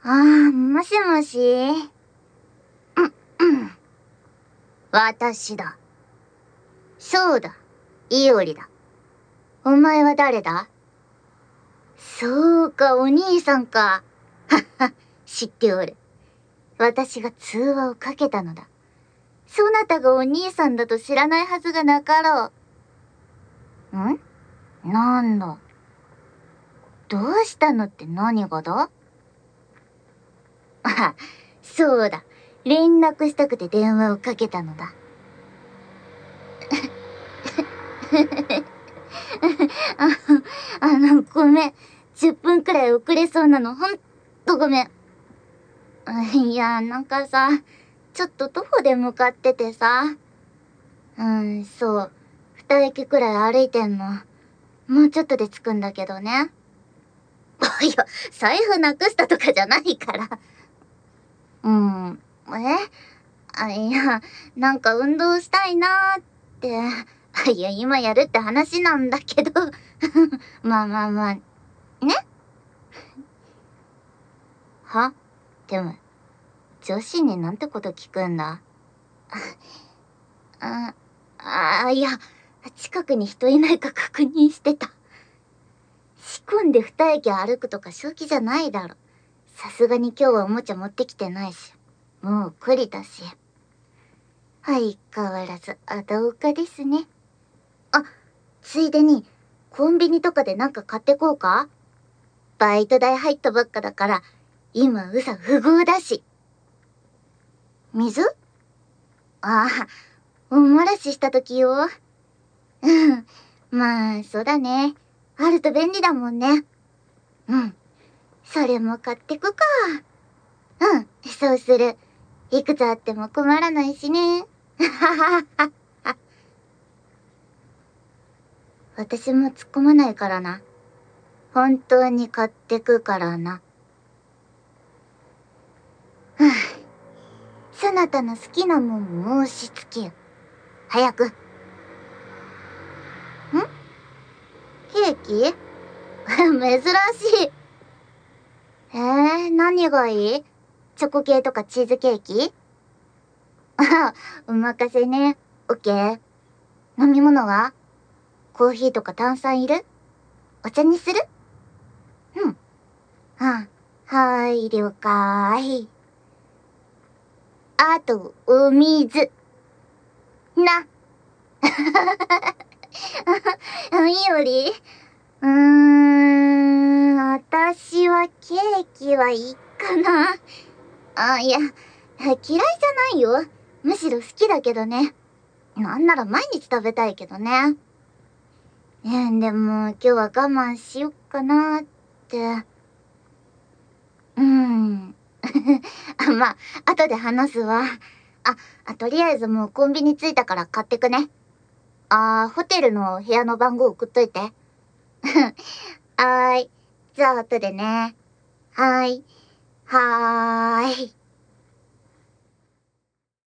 もしもし。私だ。そうだ、いおりだ。お前は誰だ？そうか、お兄さんか。はっは、知っておる。私が通話をかけたのだ。そなたがお兄さんだと知らないはずがなかろう。なんだ。どうしたのって何がだ？そうだ。連絡したくて電話をかけたのだ。ごめん。10分くらい遅れそうなの、ほんとごめん。いや、なんかさ、ちょっと徒歩で向かっててさ。そう。2駅くらい歩いてんの。もうちょっとで着くんだけどね。いや、財布なくしたとかじゃないから。いや、なんか運動したいなーって。いや、今やるって話なんだけど。まあまあまあ、ね。は？でも、女子になんてこと聞くんだ。いや、近くに人いないか確認してた。仕込んで2駅歩くとか正気じゃないだろ。さすがに今日はおもちゃ持ってきてないし。もう懲りたし。相変わらずあだおかですね。ついでに、コンビニとかでなんか買ってこうか？バイト代入ったばっかだから、今うさ不合だし。水？お漏らしした時よ。まあ、そうだね。あると便利だもんね。それも買ってくか。そうする。いくつあっても困らないしね。私も突っ込まないからな。本当に買ってくからな。そなたの好きなもん申しつけよ。早く。ケーキ？珍しい。何がいい？チョコ系とかチーズケーキ？お任せね。オッケー。飲み物は？コーヒーとか炭酸いる？お茶にする？はーい、了解。あと、お水。な。いより？私はケーキはいいかな。いや、嫌いじゃないよ。むしろ好きだけどね。なんなら毎日食べたいけどね。でも今日は我慢しよっかなって。まあ、後で話すわ。とりあえずもうコンビニ着いたから買ってくね。ホテルの部屋の番号送っといて。はーい。じゃあ後でね。はーい。はーい。